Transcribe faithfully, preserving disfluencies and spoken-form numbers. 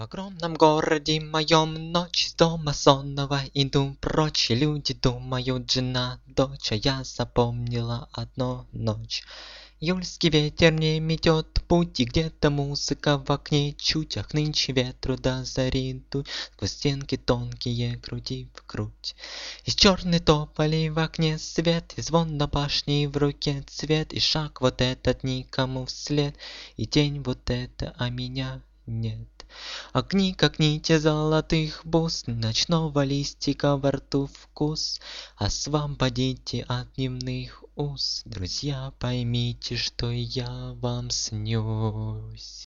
огромном городе моем ночь из дома сонного иду прочь, и люди думают, жена, дочь, а я запомнила одну ночь. Июльский ветер не метет путь, и где-то музыка в окне чуть, ах, нынче ветру до зари дуть, сквозь стенки тонкие груди в грудь. Из черной тополи в окне свет, и звон на башне в руке цвет, и шаг вот этот никому вслед, и тень вот эта, а меня нет. Огни, как нити золотых бус, ночного листика во рту вкус. Освободите от дневных уз, друзья, поймите, что я вам снюсь.